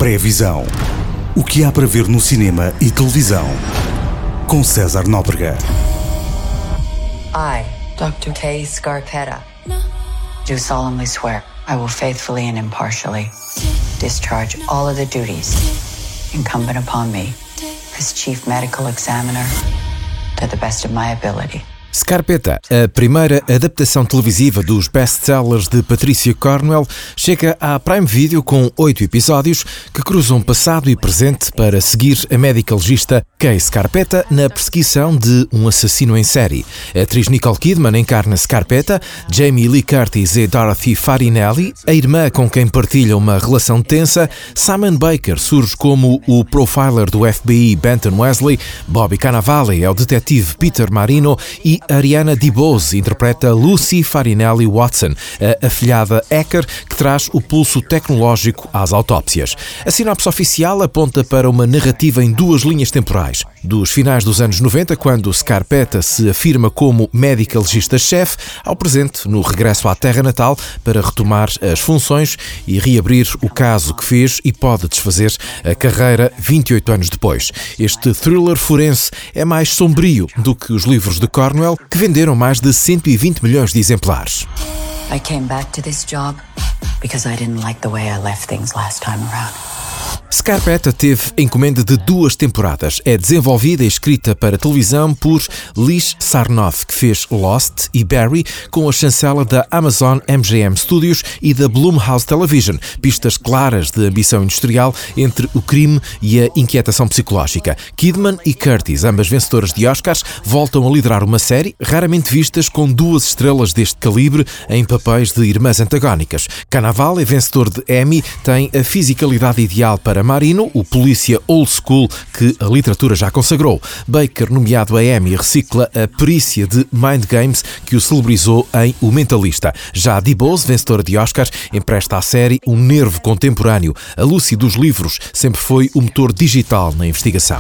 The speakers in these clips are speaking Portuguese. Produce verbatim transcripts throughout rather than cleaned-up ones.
Pré-visão. O que há para ver no cinema e televisão. Com César Nóbrega. I, doutor Kay Scarpetta, do solemnly swear I will faithfully and impartially discharge all of the duties incumbent upon me as Chief Medical Examiner to the best of my ability. Scarpetta, a primeira adaptação televisiva dos best-sellers de Patricia Cornwell, chega à Prime Video com oito episódios que cruzam passado e presente para seguir a médica legista Kay Scarpetta na perseguição de um assassino em série. A atriz Nicole Kidman encarna Scarpetta, Jamie Lee Curtis e Dorothy Farinelli, a irmã com quem partilha uma relação tensa. Simon Baker surge como o profiler do F B I Benton Wesley, Bobby Cannavale é o detetive Peter Marino e Ariana DeBose interpreta Lucy Farinelli Watson, a afilhada hacker que traz o pulso tecnológico às autópsias. A sinopse oficial aponta para uma narrativa em duas linhas temporais. Dos finais dos anos noventa, quando Scarpetta se afirma como médica legista-chefe, ao presente, no regresso à terra natal para retomar as funções e reabrir o caso que fez e pode desfazer a carreira vinte e oito anos depois. Este thriller forense é mais sombrio do que os livros de Cornwell, que venderam mais de cento e vinte milhões de exemplares. I came back to this job because I didn't like the way I left things last time around. Scarpetta teve encomenda de duas temporadas. É desenvolvida e escrita para televisão por Liz Sarnoff, que fez Lost e Barry, com a chancela da Amazon M G M Studios e da Blumhouse Television. Pistas claras de ambição industrial entre o crime e a inquietação psicológica. Kidman e Curtis, ambas vencedoras de Oscars, voltam a liderar uma série raramente vistas com duas estrelas deste calibre em papéis de irmãs antagónicas. Cannavale, vencedor de Emmy, tem a fisicalidade ideal para Marino, o polícia old school que a literatura já consagrou. Baker, nomeado a Emmy, recicla a perícia de Mind Games que o celebrizou em O Mentalista. Já DeBose, vencedora de Oscars, empresta à série um nervo contemporâneo. A Lucy dos livros sempre foi o motor digital na investigação.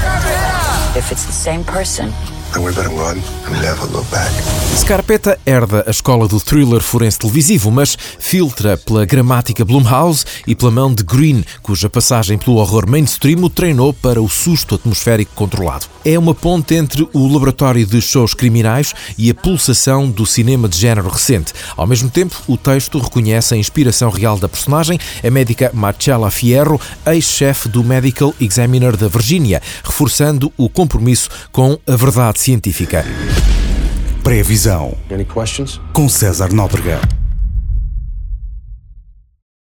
If it's the same person, then we better run and never look back. Scarpetta herda a escola do thriller forense televisivo, mas filtra pela gramática Blumhouse e pela mão de Green, cuja passagem pelo horror mainstream o treinou para o susto atmosférico controlado. É uma ponte entre o laboratório de shows criminais e a pulsação do cinema de género recente. Ao mesmo tempo, o texto reconhece a inspiração real da personagem, a médica Marcella Fierro, ex-chefe do Medical Examiner da Virgínia, reforçando o compromisso com a verdade científica. Pré-visão. Com César Nóbrega.